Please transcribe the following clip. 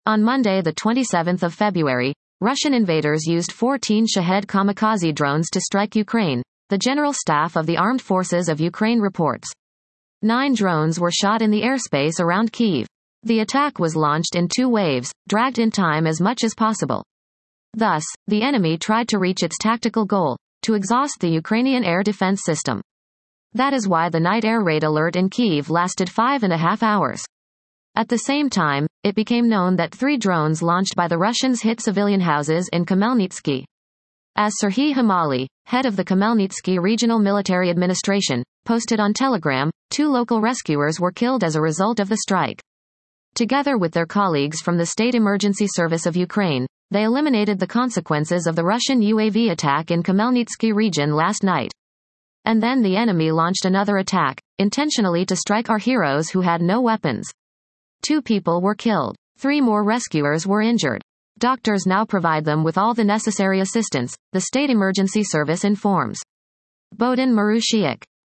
On Monday, the 27th of February, Russian invaders used 14 Shahed kamikaze drones to strike Ukraine, the General Staff of the Armed Forces of Ukraine reports. 9 drones were shot in the airspace around Kyiv. The attack was launched in 2 waves, dragged in time as much as possible. Thus, the enemy tried to reach its tactical goal, to exhaust the Ukrainian air defense system. That is why the night air raid alert in Kyiv lasted 5.5 hours. At the same time, it became known that 3 drones launched by the Russians hit civilian houses in Khmelnytsky. As Serhiy Hamali, head of the Khmelnytsky Regional Military Administration, posted on Telegram, 2 local rescuers were killed as a result of the strike. Together with their colleagues from the State Emergency Service of Ukraine, they eliminated the consequences of the Russian UAV attack in Khmelnytsky region last night. And then the enemy launched another attack, intentionally to strike our heroes who had no weapons. 2 people were killed. 3 more rescuers were injured. Doctors now provide them with all the necessary assistance, the State Emergency Service informs. Bohdan Marushiuk.